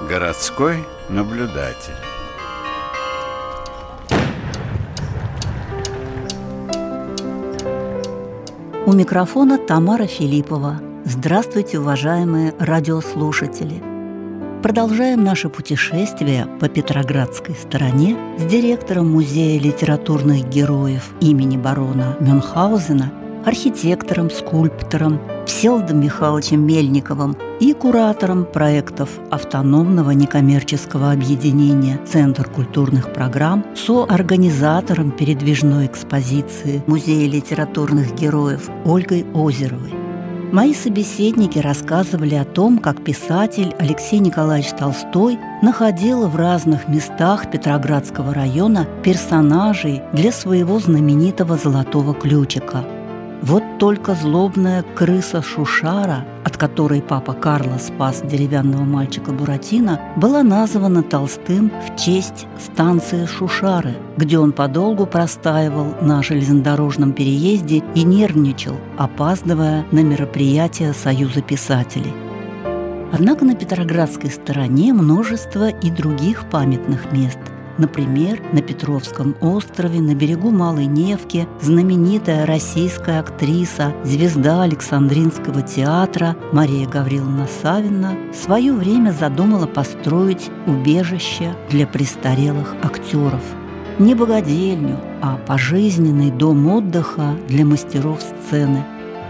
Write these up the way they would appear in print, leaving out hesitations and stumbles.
Городской наблюдатель. У микрофона Тамара Филиппова. Здравствуйте, уважаемые радиослушатели! Продолжаем наше путешествие по Петроградской стороне с директором Музея литературных героев имени барона Мюнхгаузена, архитектором, скульптором Всеволодом Михайловичем Мельниковым и куратором проектов автономного некоммерческого объединения «Центр культурных программ», соорганизатором передвижной экспозиции Музея литературных героев Ольгой Озеровой. Мои собеседники рассказывали о том, как писатель Алексей Николаевич Толстой находил в разных местах Петроградского района персонажей для своего знаменитого «Золотого ключика». Вот только злобная крыса Шушара, от которой папа Карло спас деревянного мальчика Буратино, была названа Толстым в честь станции Шушары, где он подолгу простаивал на железнодорожном переезде и нервничал, опаздывая на мероприятия Союза писателей. Однако на Петроградской стороне множество и других памятных мест. Например, на Петровском острове, на берегу Малой Невки, знаменитая российская актриса, звезда Александринского театра Мария Гавриловна Савина в свое время задумала построить убежище для престарелых актеров. Не богадельню, а пожизненный дом отдыха для мастеров сцены.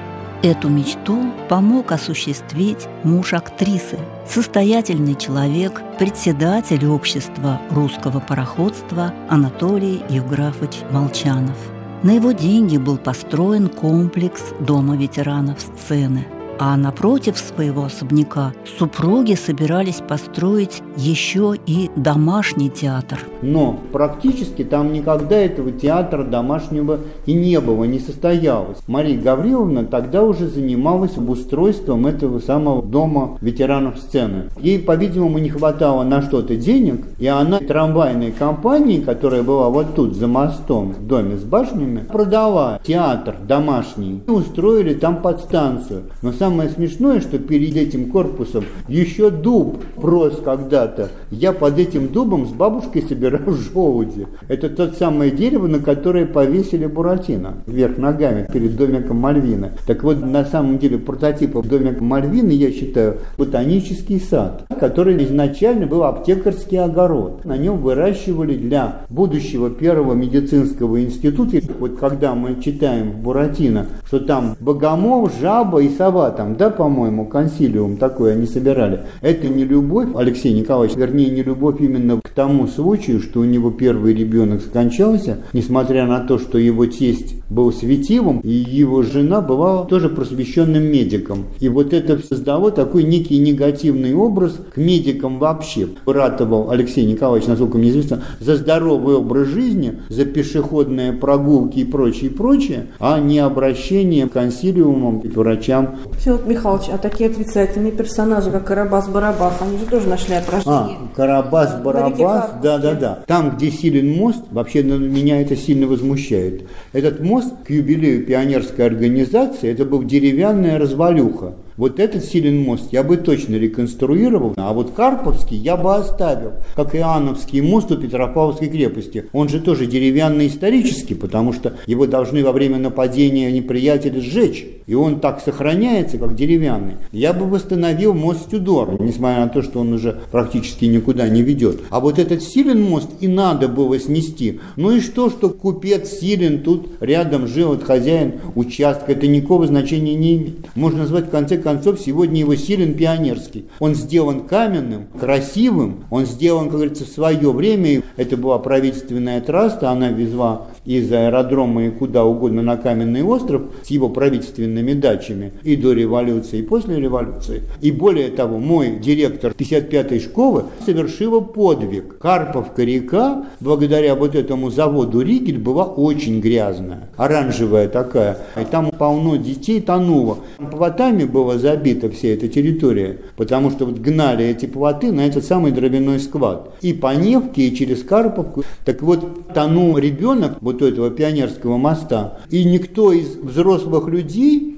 Эту мечту помог осуществить муж актрисы, состоятельный человек, председатель общества русского пароходства Анатолий Евграфович Молчанов. На его деньги был построен комплекс Дома ветеранов сцены, а напротив своего особняка супруги собирались построить еще и домашний театр. Но практически там никогда этого театра домашнего и не было, не состоялось. Мария Гавриловна тогда уже занималась обустройством этого самого дома ветеранов сцены. Ей, по-видимому, не хватало на что-то денег, и она трамвайной компании, которая была вот тут, за мостом, в доме с башнями, продала театр домашний и устроили там подстанцию. Но самое смешное, что перед этим корпусом еще дуб рос когда-то. Я под этим дубом с бабушкой собирал желуди. Это тот самое дерево, на которое повесили Буратино вверх ногами перед домиком Мальвины. Так вот, на самом деле, прототипом домика Мальвины, я считаю, ботанический сад, который изначально был аптекарский огород. На нем выращивали для будущего первого медицинского института. Вот когда мы читаем в Буратино, что там богомол, жаба и сова, там, да, по-моему, консилиум такой они собирали. Это не любовь, Алексей Николаевич, вернее, не любовь именно к тому случаю, что у него первый ребенок скончался, несмотря на то, что его тесть был светилом, и его жена была тоже просвещенным медиком. И вот это создало такой некий негативный образ к медикам вообще. Ратовал Алексей Николаевич, насколько мне известно, за здоровый образ жизни, за пешеходные прогулки и прочее, а не обращение к консилиумам и к врачам. Всеволод Михайлович, а такие отрицательные персонажи, как Карабас-Барабас, они же тоже нашли отражение. Карабас-Барабас, да. Там, где силен мост, вообще меня это сильно возмущает. Этот мост к юбилею пионерской организации, это был деревянная развалюха. Вот этот силен мост я бы точно реконструировал, а вот Карповский я бы оставил, как Иоанновский мост у Петропавловской крепости. Он же тоже деревянный исторический, потому что его должны во время нападения неприятеля сжечь, и он так сохраняется, как деревянный. Я бы восстановил мост Тюдора, несмотря на то, что он уже практически никуда не ведет. А вот этот силен мост и надо было снести. Ну и что купец Силен тут рядом жил, от хозяин участка, это никакого значения не имеет. Можно назвать в конце концов сегодня его Силен пионерский. Он сделан каменным, красивым, он сделан, как говорится, в свое время. Это была правительственная трасса, она везла из аэродрома и куда угодно на Каменный остров с его правительственными дачами и до революции, и после революции. И более того, мой директор 55-й школы совершила подвиг. Карповка река, благодаря вот этому заводу Ригель, была очень грязная, оранжевая такая. И там полно детей тонуло. Плотами было забита вся эта территория, потому что вот гнали эти плоты на этот самый дровяной склад. И по Невке, и через Карповку. Так вот, тонул ребенок вот этого пионерского моста, и никто из взрослых людей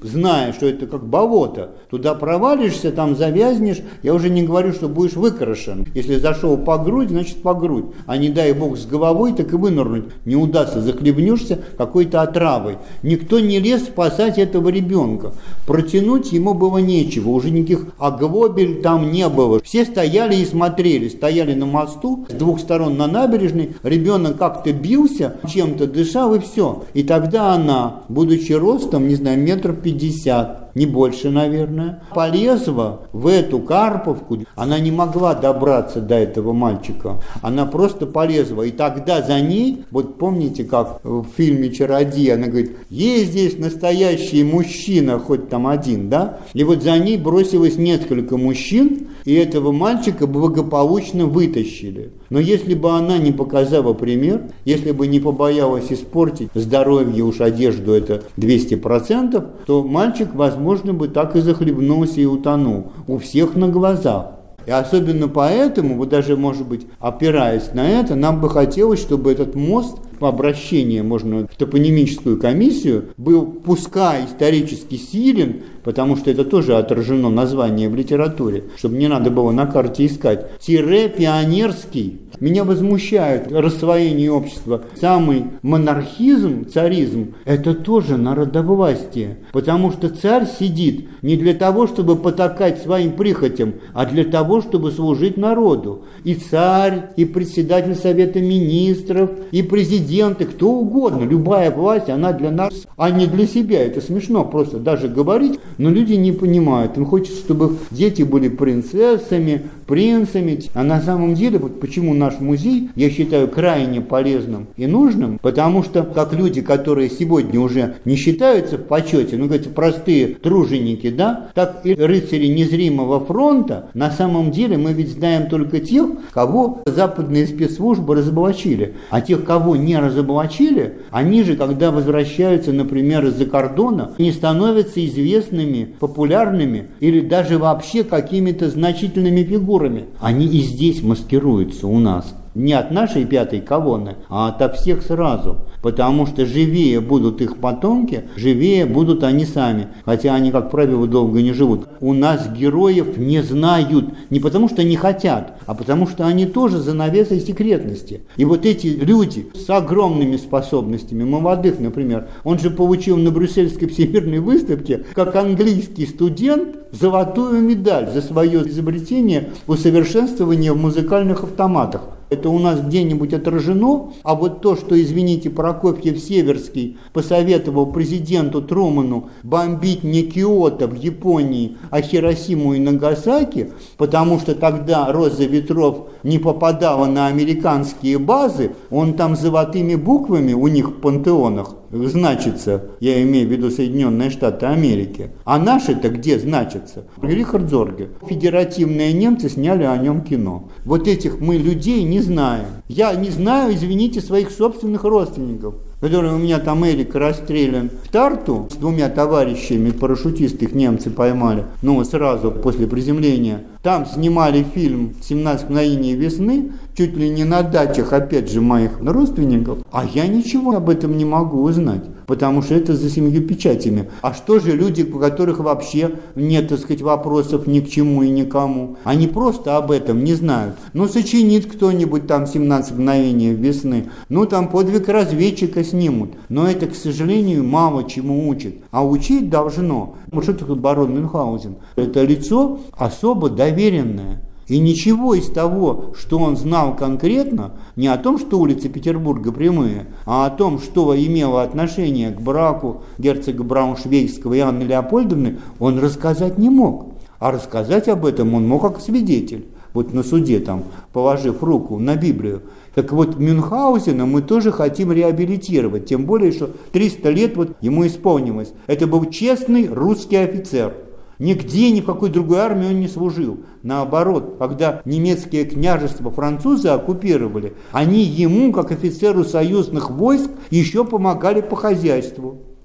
зная, что это как болото, туда провалишься, там завязнешь, я уже не говорю, что будешь выкрашен. Если зашел по грудь, значит по грудь, а не дай бог с головой, так и вынырнуть не удастся, захлебнешься какой-то отравой. Никто не лез спасать этого ребенка, протянуть ему было нечего, уже никаких оглобель там не было. Все стояли и смотрели, стояли на мосту, с двух сторон на набережной, ребенок как-то бился, чем-то дышал и все. И тогда она, будучи ростом, не знаю, 1,50 м, не больше, наверное, полезла в эту Карповку. Она не могла добраться до этого мальчика. Она просто полезла. И тогда за ней, вот помните, как в фильме «Чародей», она говорит, есть здесь настоящий мужчина, хоть там один, да? И вот за ней бросилось несколько мужчин, и этого мальчика благополучно вытащили. Но если бы она не показала пример, если бы не побоялась испортить здоровье, уж одежду это 200%, то мальчик, возможно, бы так и захлебнулся и утонул у всех на глазах. И особенно поэтому, вот даже, может быть, опираясь на это, нам бы хотелось, чтобы этот мост, по обращению, можно в топонимическую комиссию, был пускай исторически силен, потому что это тоже отражено название в литературе, чтобы не надо было на карте искать, пионерский. Меня возмущает рассвоение общества. Самый монархизм, царизм, это тоже народовластие, потому что царь сидит не для того, чтобы потакать своим прихотям, а для того, чтобы служить народу. И царь, и председатель Совета Министров, и президент, и кто угодно, любая власть, она для нас, а не для себя. Это смешно просто даже говорить, но люди не понимают. Им хочется, чтобы дети были принцессами, принцами. А на самом деле, вот почему наш музей, я считаю, крайне полезным и нужным, потому что, как люди, которые сегодня уже не считаются в почете, ну, говорится, простые труженики, да, так и рыцари незримого фронта, на самом деле мы ведь знаем только тех, кого западные спецслужбы разоблачили. А тех, кого не разоблачили, они же, когда возвращаются, например, из-за кордона, не становятся известными, популярными или даже вообще какими-то значительными фигурами. Они и здесь маскируются у нас. Не от нашей пятой колонны, а от всех сразу. Потому что живее будут их потомки, живее будут они сами. Хотя они, как правило, долго не живут. У нас героев не знают. Не потому что не хотят, а потому что они тоже за навесой секретности. И вот эти люди с огромными способностями, молодых, например, он же получил на Брюссельской всемирной выставке, как английский студент, золотую медаль за свое изобретение усовершенствования в музыкальных автоматах. Это у нас где-нибудь отражено, а вот то, что, извините, Прокофьев-Северский посоветовал президенту Трумэну бомбить не Киото в Японии, а Хиросиму и Нагасаки, потому что тогда роза ветров не попадала на американские базы, он там золотыми буквами у них в пантеонах значится, я имею в виду Соединенные Штаты Америки. А наши-то где значатся? Рихард Зорге. Федеративные немцы сняли о нем кино. Вот этих мы людей не знаем. Я не знаю, извините, своих собственных родственников, который у меня там Эрик расстрелян в Тарту с 2 товарищами, парашютисты, их немцы поймали, ну, сразу после приземления. Там снимали фильм «17 мгновений весны», чуть ли не на дачах, опять же, моих родственников. А я ничего об этом не могу узнать, потому что это за 7 печатями. А что же люди, у которых вообще нет, так сказать, вопросов ни к чему и никому? Они просто об этом не знают. Ну, сочинит кто-нибудь там «17 мгновений весны», ну, там подвиг разведчика снимут. Но это, к сожалению, мало чему учит. А учить должно. Вот что такое барон Мюнхгаузен? Это лицо особо доверенное. И ничего из того, что он знал конкретно, не о том, что улицы Петербурга прямые, а о том, что имело отношение к браку герцога Брауншвейгского и Анны Леопольдовны, он рассказать не мог. А рассказать об этом он мог как свидетель. Вот на суде там, положив руку на Библию. Так вот, Мюнхгаузена мы тоже хотим реабилитировать, тем более, что 300 лет вот ему исполнилось. Это был честный русский офицер. Нигде, ни в какой другой армии он не служил. Наоборот, когда немецкие княжества французы оккупировали, они ему, как офицеру союзных войск, еще помогали по хозяйству.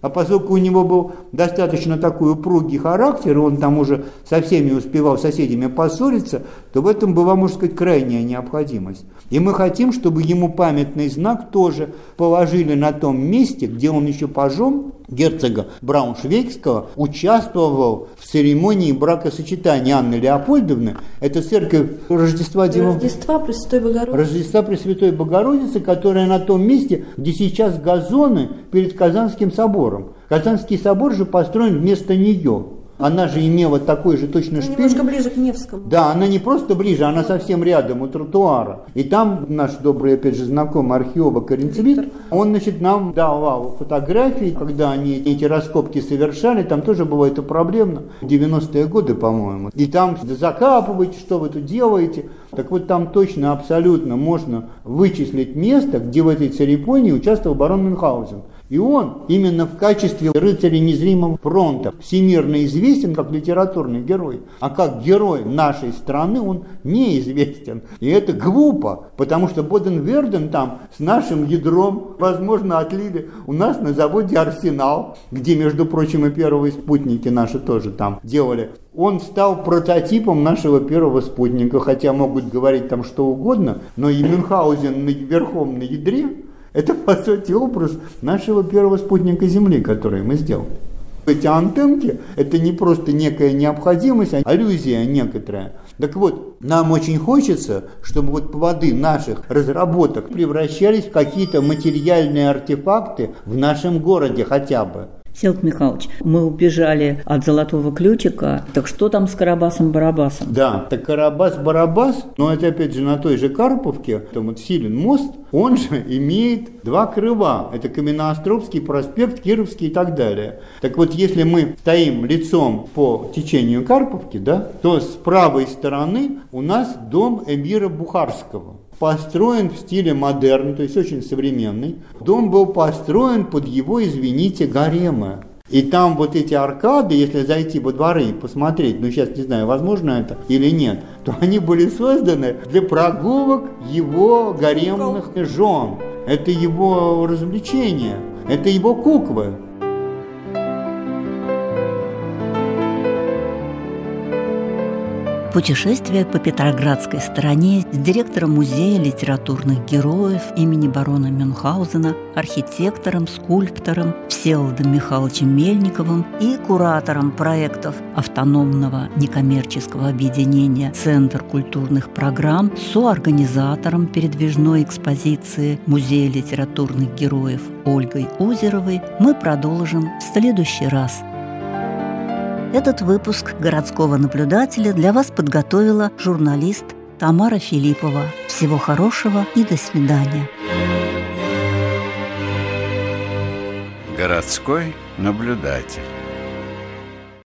А поскольку у него был достаточно такой упругий характер, он там уже со всеми успевал, с соседями поссориться, то в этом была, можно сказать, крайняя необходимость. И мы хотим, чтобы ему памятный знак тоже положили на том месте, где он еще пажом герцога Брауншвейгского участвовал в церемонии бракосочетания Анны Леопольдовны. Это церковь Рождества Пресвятой Богородицы. Рождества Пресвятой Богородицы, которая на том месте, где сейчас газоны перед Казанским собором. Казанский собор же построен вместо нее. Она же имела такой же точно шпиль. Немножко ближе к Невскому. Да, она не просто ближе, она совсем рядом у тротуара. И там наш добрый, опять же, знакомый археолог Коренцвит, он, значит, нам давал фотографии, когда они эти раскопки совершали, там тоже было это проблемно. 90-е годы, по-моему. И там закапываете, что вы тут делаете. Так вот, там точно, абсолютно можно вычислить место, где в этой церемонии участвовал барон Мюнхгаузен. И он именно в качестве рыцаря незримого фронта всемирно известен как литературный герой. А как герой нашей страны он неизвестен. И это глупо, потому что Боден-Верден там с нашим ядром, возможно, отлили у нас на заводе «Арсенал», где, между прочим, и первые спутники наши тоже там делали. Он стал прототипом нашего первого спутника, хотя могут говорить там что угодно, но и Мюнхгаузен верхом на ядре — это, по сути, образ нашего первого спутника Земли, который мы сделали. Эти антенки – это не просто некая необходимость, а аллюзия некоторая. Так вот, нам очень хочется, чтобы вот плоды наших разработок превращались в какие-то материальные артефакты в нашем городе хотя бы. Всеволод Михайлович, мы убежали от золотого ключика. Так что там с Карабасом-Барабасом? Да, так Карабас-Барабас, но это опять же на той же Карповке, там вот Силин мост, он же имеет два крыла. Это Каменноостровский проспект, Кировский и так далее. Так вот, если мы стоим лицом по течению Карповки, да, то с правой стороны у нас дом эмира Бухарского. Построен в стиле модерн, то есть очень современный. Дом был построен под его, извините, гаремы. И там вот эти аркады, если зайти во дворы и посмотреть, ну сейчас не знаю, возможно это или нет, то они были созданы для прогулок его гаремных жен. Это его развлечение, это его куклы. Путешествие по Петроградской стороне с директором Музея литературных героев имени барона Мюнхгаузена, архитектором, скульптором Всеволодом Михайловичем Мельниковым и куратором проектов автономного некоммерческого объединения «Центр культурных программ», соорганизатором передвижной экспозиции Музея литературных героев Ольгой Озеровой мы продолжим в следующий раз. Этот выпуск «Городского наблюдателя» для вас подготовила журналист Тамара Филиппова. Всего хорошего и до свидания. Городской наблюдатель.